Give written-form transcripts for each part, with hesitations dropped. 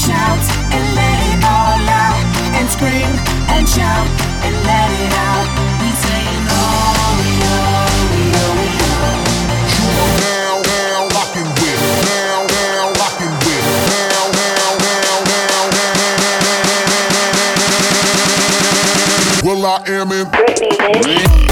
shout and let it all out, and scream and shout and let it out. We saying oh, we are, we are, we are. Now, now, rockin' with. Now, now, rockin' with. Now, now, now, now, now. Well, I am in Britney, bitch.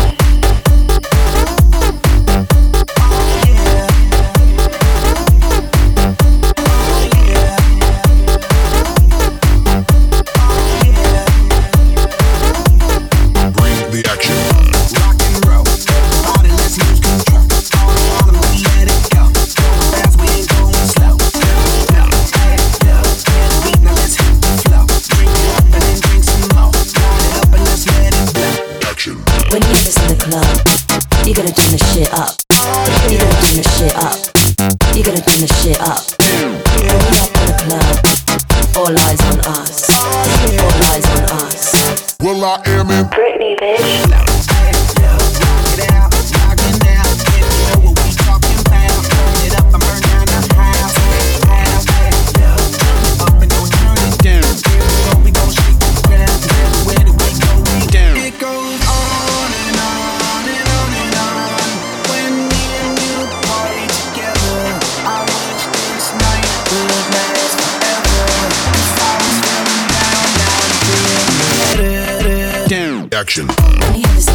When you this in the club, you're gonna turn the shit up. You're gonna turn the shit up. You're gonna turn the shit up. When we up in the club, all eyes on us. All eyes on us. Well, I am in Britney, bitch. action. When you have this